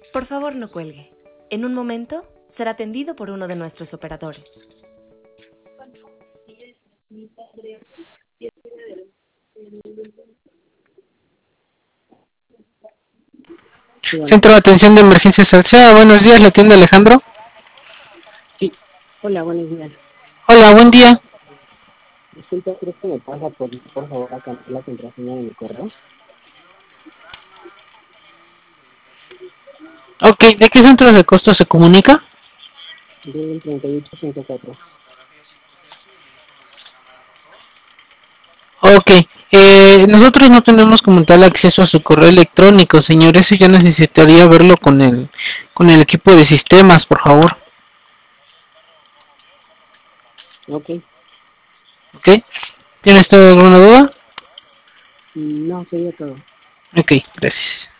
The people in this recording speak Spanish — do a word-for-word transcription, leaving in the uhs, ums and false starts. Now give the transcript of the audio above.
Por favor, no cuelgue. En un momento será atendido por uno de nuestros operadores. Centro de Atención de Emergencias Alsea, buenos días, ¿la atiende Alejandro? Sí, hola, buenos días. Hola, buen día. Disculpa, ¿crees que me pasa por, por favor a cambiar la contraseña de mi correo? Ok, ¿de qué centro de costo se comunica? Del treinta y ocho ciento cuatro. Ok, eh, nosotros no tenemos como tal acceso a su correo electrónico, señor, eso ya necesitaría verlo con el, con el equipo de sistemas, por favor. Ok, Ok, ¿tienes toda alguna duda? no, sería todo. Ok, gracias.